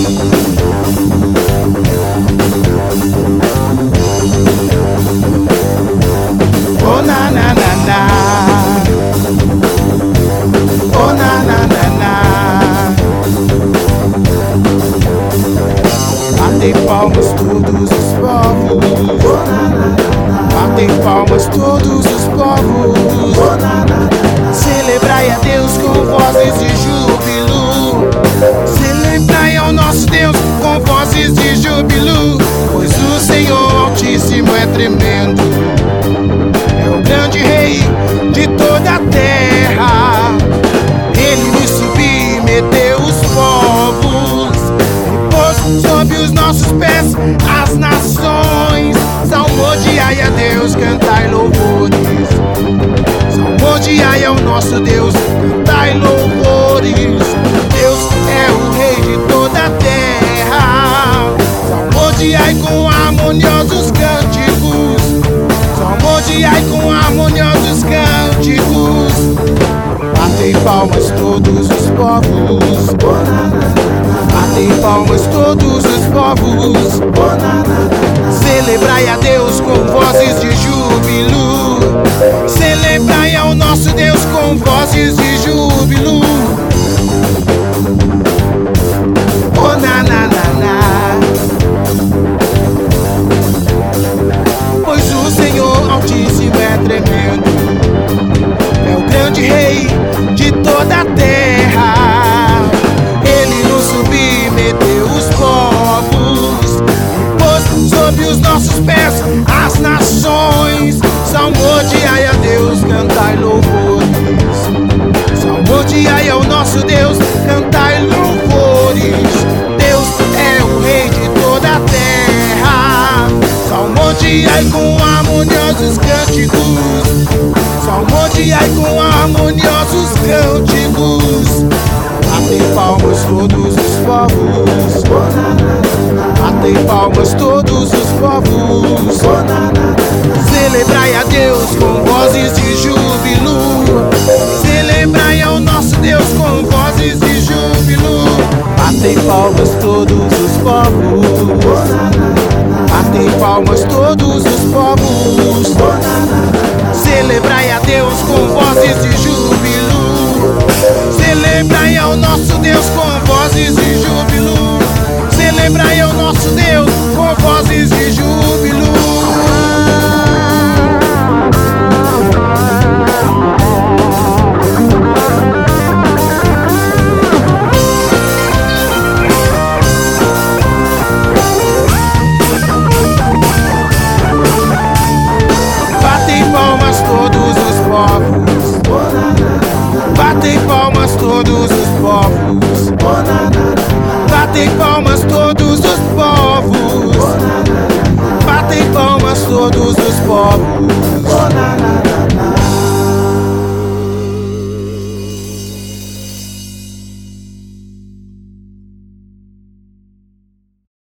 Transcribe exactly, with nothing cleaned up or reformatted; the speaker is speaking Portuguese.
Oh na na na na, oh na na na na. Batem palmas todos os povos, batem palmas todos os povos. Celebrai a Deus com vozes de júbilo, celebrai ao nosso Deus com vozes de júbilo, pois o Senhor Altíssimo é tremendo, é o grande Rei de toda a terra. Ele nos submeteu os povos e pôs sob os nossos pés as nações. Salmodiai a Deus, cantai louvores. Salmodiai ao nosso Deus, cantai louvores. Deus é o Rei de toda a terra. Salmodiai com harmoniosos cânticos, salmodiai com harmoniosos cânticos. Batem palmas todos os povos, batem palmas todos os povos. Celebrai a Deus com vozes de júbilo, celebrai ao nosso Deus com vozes de júbilo. Oh na na na na, pois o Senhor Altíssimo é tremendo, é o grande Rei de toda a terra. Ele nos submeteu os povos e pôs sob os nossos pés as nações. Salmodiai a Deus, cantai louvores. Salmodiai ao nosso Deus, cantai louvores. Deus é o Rei de toda a terra. Salmodiai com harmoniosos cânticos, salmodiai com harmoniosos cânticos. Batem palmas todos os povos, batem palmas todos os povos. Celebrai a Deus com vozes de júbilo, celebrai ao nosso Deus com vozes de júbilo. Batem palmas todos os povos, batem palmas todos os povos. Celebrai a Deus com vozes de júbilo, celebrai ao nosso Deus com vozes de júbilo, celebrai ao nosso Deus com vozes de júbilo. Batem palmas todos os povos, batem palmas todos os povos, batem palmas todos os povos, batem palmas todos os povos.